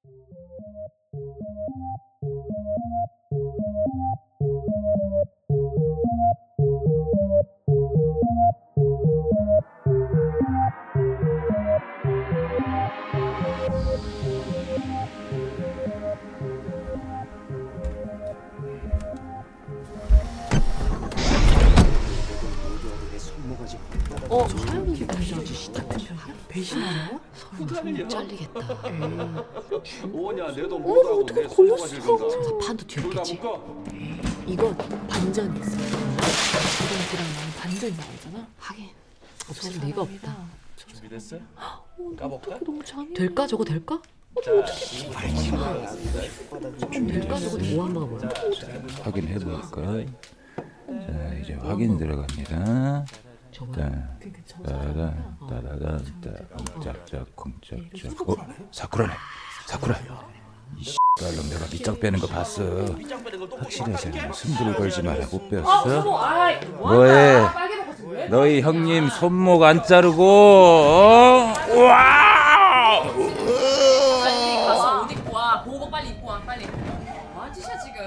하영이 배신하냐? 서른 잘리겠다. 오냐 내도 못하고 내 손모가 질건가. 판도 뒤였겠지. 이건 반전이 있어. 이랑 나는 반전이 나오잖아. 하긴 없을 리가 없다. 준비됐어? 까볼까? 너무 잔인해. 될까? 저거 될까? 어떻게 될까? 저거 뭐 한번 보자. 확인해볼까? 자, 이제 확인 들어갑니다. 따라다 쿵짝짝 쿵짝짝. 사쿠라네. 사쿠라. 이 씨발놈 내가 밑장 빼는 거 봤어. 확실하잖아. 승부를 걸지 마라. 못 배웠어? 뭐해? 너희 형님 손목 안 자르고 와! 빨리 가서 옷 입고 와. 보호복 빨리 입고 와. 빨리. 뭐하는 짓이야 지금?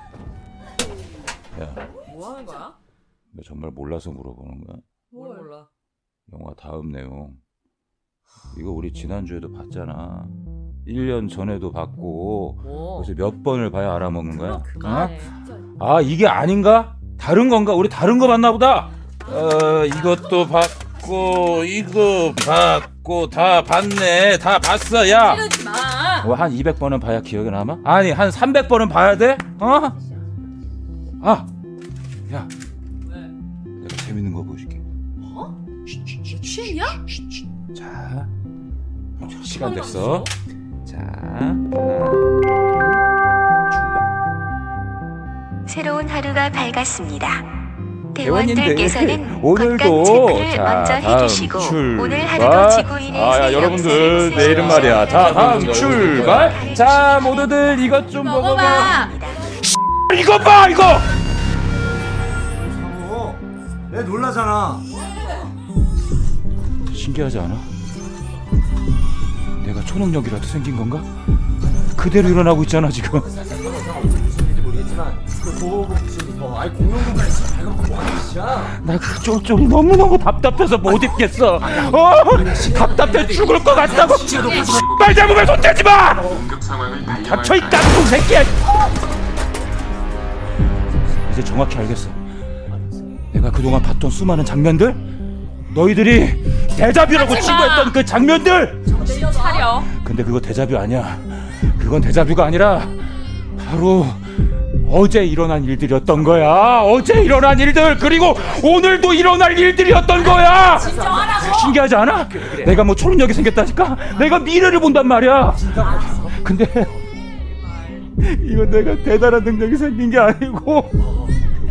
야, 뭐 하는 거야? 너 정말 몰라서 물어보는 거야? 뭘 몰라? 영화 다음 내용. 이거 우리 지난주에도 봤잖아. 1년 전에도 봤고. 그래서 몇 번을 봐야 알아먹는 거야? 어? 아, 이게 아닌가? 다른 건가? 우리 다른 거 봤나 보다. 이것도 봤고 이거 봤고 다 봤네. 다 봤어. 야, 이러지 마. 한 200번은 봐야 기억에 남아? 아니, 한 300번은 봐야 돼? 어? 아, 야, 왜? 내가 재밌는 거 보여줄게. 취했냐? 자, 시간 됐어. 자, 새로운 하루가 밝았습니다. 대원님들께서는 대원들께서는 오늘도 건강 체크를 자, 먼저 다음 해주시고 출발. 오늘 하루도 지구인의 야, 여러분들 내일은 말이야. 자, 다음 출발. 자, 모두들 이것 좀 먹어봐. 이거 봐, 이거. 애 놀라잖아. 신기하지 않아? 내가 초능력이라도 생긴 건가? 그대로 일어나고 있잖아 지금. 무슨 일인지 모르겠지만 그 보호복지부터 아이 공룡군까지 이거 뭐하는 짓이야? 나 그 쫄쫄이 너무너무 답답해서 못 입겠어. 답답해 죽을 것 같다고. 말 잡으면 손 대지 마. 닥쳐 이 깡통 새끼야. 이제 정확히 알겠어. 내가 그동안 봤던 수많은 장면들, 너희들이 데자뷰라고 친구했던 그 장면들. 정신 차려. 근데 그거 데자뷰 아니야. 그건 데자뷰가 아니라 바로 어제 일어난 일들이었던 거야. 어제 일어난 일들, 그리고 오늘도 일어날 일들이었던 거야. 진정하라고. 신기하지 않아? 내가 뭐 초능력이 생겼다니까? 내가 미래를 본단 말이야. 근데 이건 내가 대단한 능력이 생긴 게 아니고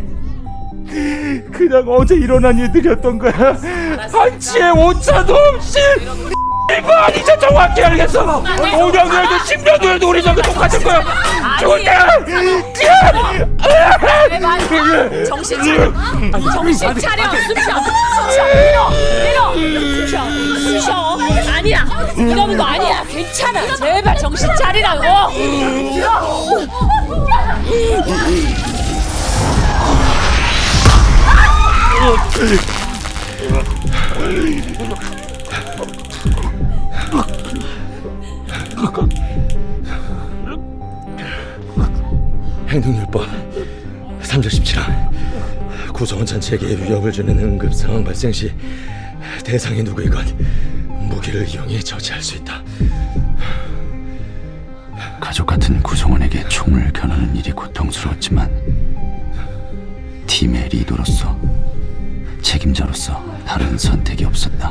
그냥 어제 일어난 일들이었던 거야. 한치의 오차도 없이. 이봐, 이제 정확히 알겠어. 5년 후에도 10년 후에도 우리 저기 똑같을 거야. 죽을 때. 정신 차려. 정신 차려. 숨 쉬어. 내려. 숨 쉬어. 아니야. 이러는 거 아니야. 괜찮아. 제발 정신 차리라고. 행동요법 3절 17항 구성원 전체에게 위협을 주는 응급 상황 발생 시 대상이 누구이건 무기를 이용해 처치할 수 있다. 가족 같은 구성원에게 총을 겨누는 일이 고통스러웠지만 팀의 리더로서, 책임자로서 다른 선택이 없었다.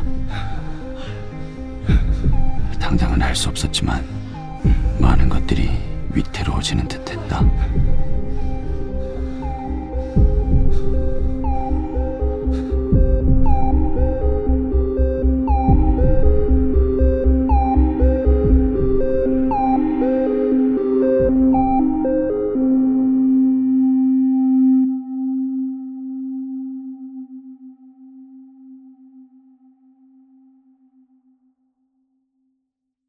당장은 할 수 없었지만 많은 것들이 위태로워지는 듯했다.